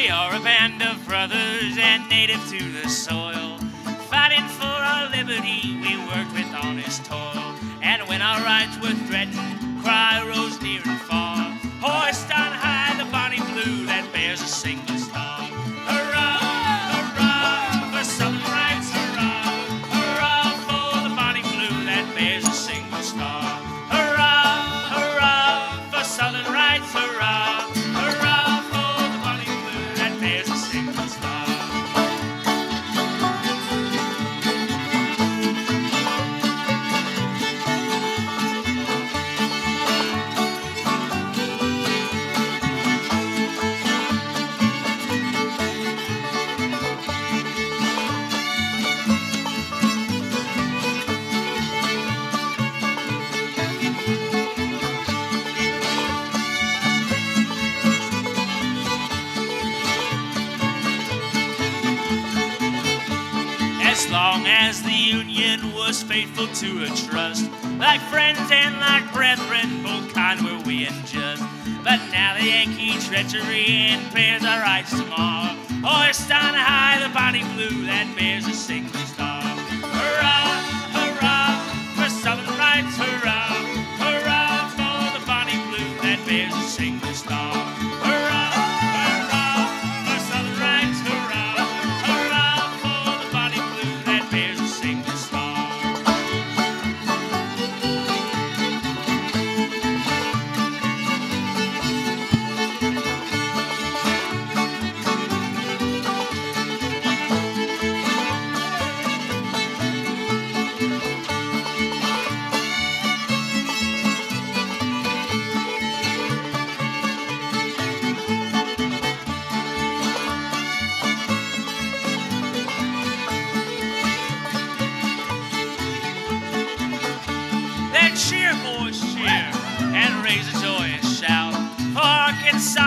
We are a band of brothers and native to the soil, fighting for our liberty, we worked with honest toil. And when our rights were threatened, cry rose near and far. Hoist on high the bonny blue that bears a single star. Hurrah, hurrah, for Southern rights, hurrah. Hurrah for the bonny blue that bears a single star. Hurrah, hurrah, for Southern rights, hurrah. Hurrah for the bonny blue that bears a single star. As long as the Union was faithful to a trust, like friends and like brethren, both kind were we and just. But now the Yankee treachery impairs our rights tomorrow. Hoist on high the bonny blue that bears a single star. Hurrah, hurrah, for Southern rights, hurrah. Hurrah for the bonny blue that bears a single star. Hurrah, hurrah, for Southern rights, hurrah. Hurrah for the bonny blue that bears a single star. Then cheer, boys, cheer, and raise a joyous shout. For Arkansas